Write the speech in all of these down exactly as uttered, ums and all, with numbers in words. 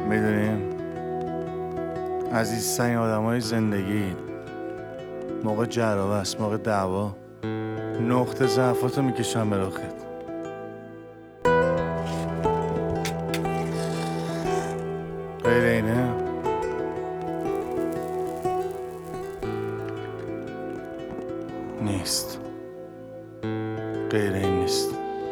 میدونیم عزیزترین آدم های زندگی موقع جراوه است، موقع دعوا نقطه ضعفاتو میکشن به رخت. غیر اینه نیست، غیر این نیست.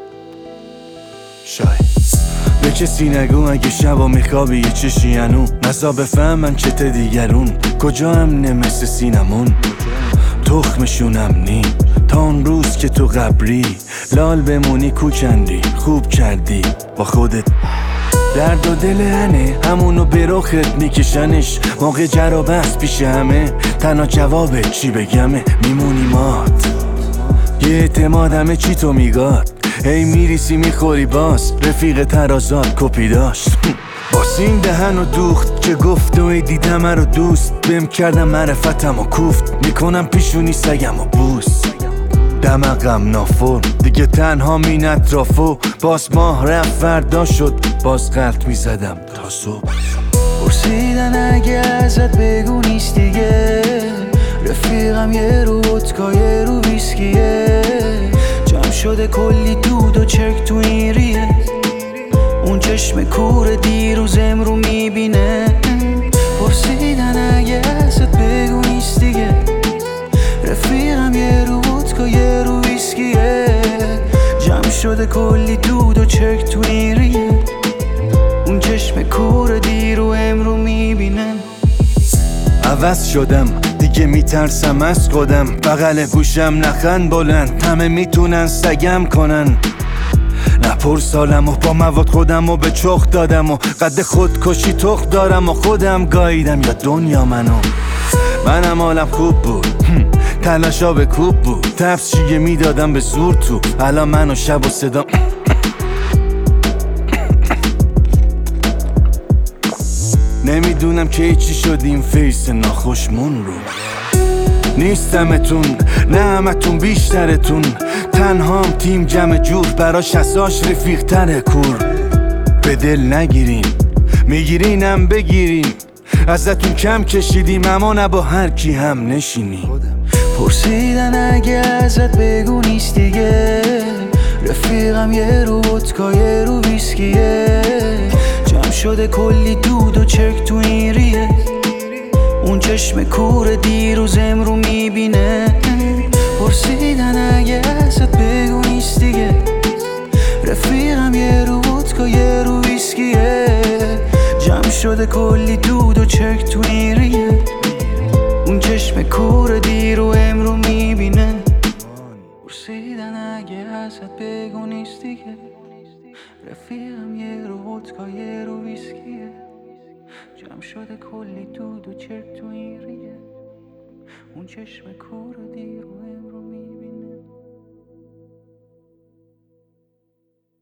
شاید به کسی نگو اگه شبا میخوابی یه چشی هنو نزا بفهمن چته دیگرون کجا هم نمست سینمون تخمشونم نی تا اون روز که تو قبری لال بمونی کوچندی خوب کردی با خودت. درد و دل هنه همونو به رخت میکشنش موقع جر و بحث پیش همه تنها جواب چی بگمه میمونی مات یه اعتمادمه چی تو میگاد هی میریسی میخوری باز رفیق ترازات کپی داشت باسین دهن و دوخت که گفت و دیدم رو دوست بهم کردم معرفتم و کوفت میکنم پیشونی سگم و بوس دمقم نافور دیگه تنها مین اطرافو باز ماه رفت فردا شد باز قلط میزدم تا صبح. پرسیدن اگه ازت بگو نیست دیگه رفیقم یه رو ودکا یه رو ویسکیه جمع شده کلی دود و چرک تو این ریه اون چشم کور دیروز امرو میبینه. پرسیدن اگه ازت بگو نیست دیگه رفیقم یه رو ودکا یه رو ویسکیه جمع شده کلی دود و چرک تو این ریه اون چشم کور دیرو امرو میبینه. عوض شدم دیگه میترسم از خودم بغل گوشم نخن بلند همه میتونن سگم کنن نپرسالم و با مواد خودم و به چخ دادم و قد خودکشی تخ دارم و خودم گاییدم یا دنیا منو منم حالم خوب بود تلاشا به کوب بود تفسیه میدادم به زور تو الان منو شب و صدا نمیدونم که چی شد این فیس ناخوشمون رو نیستمتون نه همتون بیشترتون تنهام تیم جمع جور براش اساش رفیق تره کور به دل نگیرین میگیرینم بگیرین ازتون کم کشیدیم اما نه با هر کی هم نشینی. پرسیدن اگه ازت بگو نیست دیگه رفیقم یه رو ودکا یه رو ویسکیه جمع شده کلی دود و چرک تو این ریه اون چشم کور دیروز امرو میبینه. پرسیدن اگه ازت بگو نیست دیگه رفیقم یه رو ودکا یه رو ویسکیه جمع شده کلی دود و چرک تو این ریه اون چشم کور دیرو امرو میبینه. پرسیدن اگه ازت بگو نیست دیگه رفیقم یه رو ودکا یه رو ویسکیه جمع شده کلی دود و چرک تو این ریه اون چشم کور دیرو